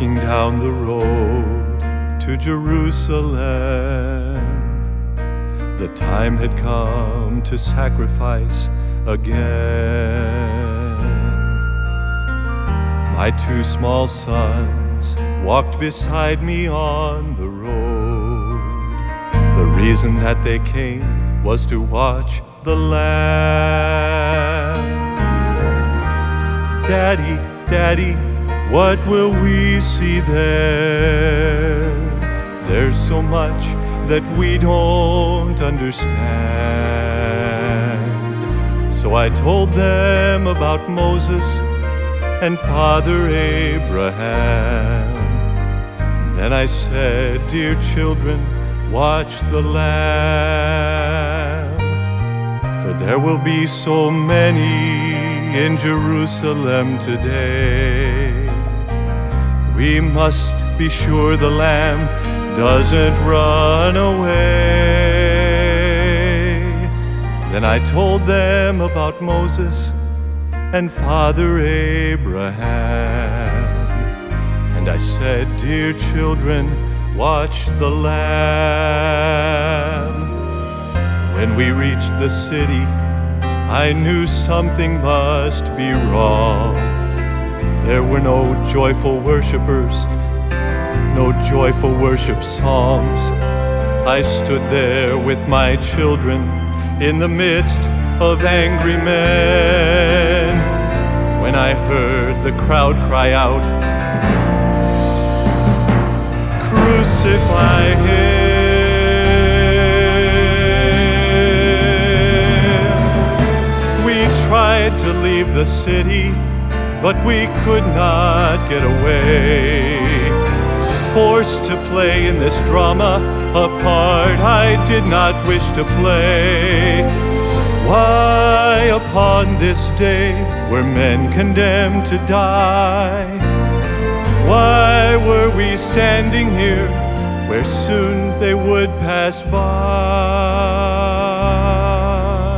walking down the road to Jerusalem. The time had come to sacrifice again. My two small sons walked beside me on the road. The reason that they came was to watch the Lamb. Daddy, Daddy, what will we see there? There's so much that we don't understand. So I told them about Moses and Father Abraham. Then I said, dear children, watch the Lamb. For there will be so many in Jerusalem today. We must be sure the Lamb doesn't run away. Then I told them about Moses and Father Abraham. And I said, dear children, watch the Lamb. When we reached the city, I knew something must be wrong. There were no joyful worshipers, no joyful worship songs. I stood there with my children in the midst of angry men. When I heard the crowd cry out, crucify him. We tried to leave the city, but we could not get away. Forced to play in this drama, a part I did not wish to play. Why upon this day were men condemned to die? Why were we standing here where soon they would pass by?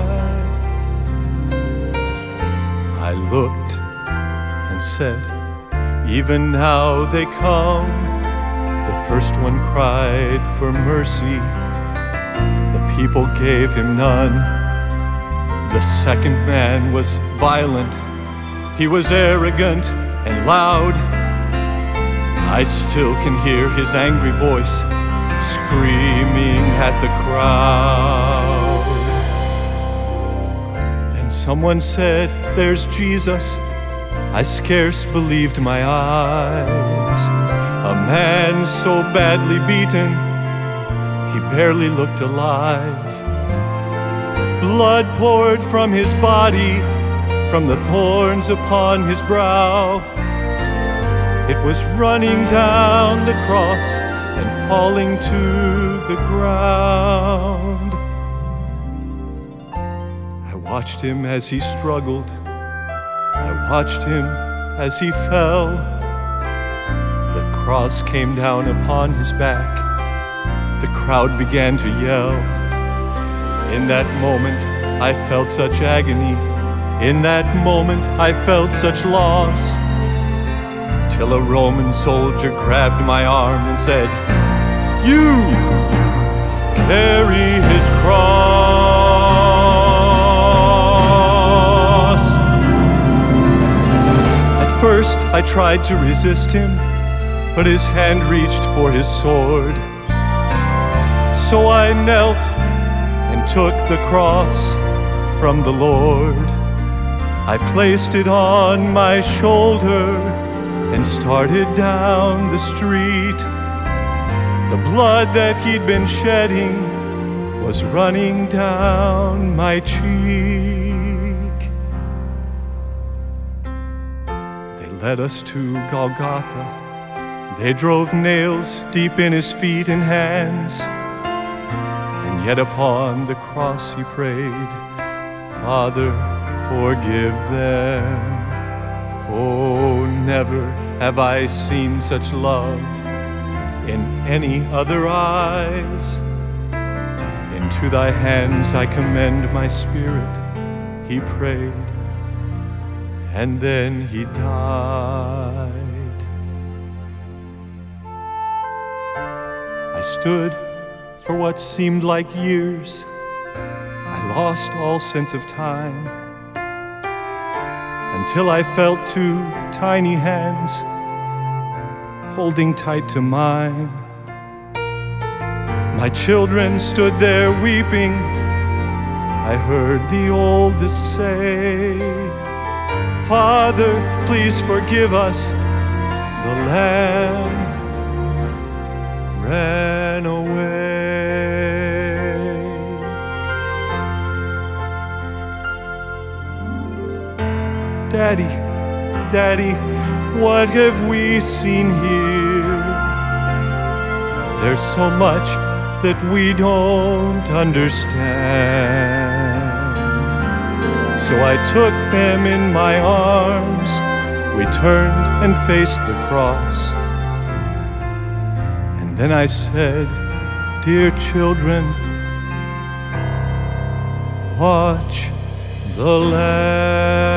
I looked and said, even now they come. The first one cried for mercy. The people gave him none. The second man was violent. He was arrogant and loud. I still can hear his angry voice screaming at the crowd. Then someone said, there's Jesus. I scarce believed my eyes. A man so badly beaten, he barely looked alive. Blood poured from his body, from the thorns upon his brow. It was running down the cross and falling to the ground. I watched him as he struggled. I watched him as he fell. The cross came down upon his back. The crowd began to yell. In that moment, I felt such agony. In that moment, I felt such loss. Till a Roman soldier grabbed my arm and said, you carry his cross. At first, I tried to resist him, but his hand reached for his sword. So I knelt and took the cross from the Lord. I placed it on my shoulder and started down the street. The blood that he'd been shedding was running down my cheek. They led us to Golgotha. They drove nails deep in his feet and hands. And yet upon the cross he prayed, Father, forgive them. Oh, never have I seen such love in any other eyes. Into thy hands I commend my spirit, he prayed, and then he died. stood for what seemed like years. I lost all sense of time until I felt two tiny hands holding tight to mine. My children stood there weeping. I heard the oldest say, "Father, please forgive us." The lamb ran away. Daddy, Daddy, what have we seen here? There's so much that we don't understand. So I took them in my arms. We turned and faced the cross. And then I said, "Dear children, watch the Lamb."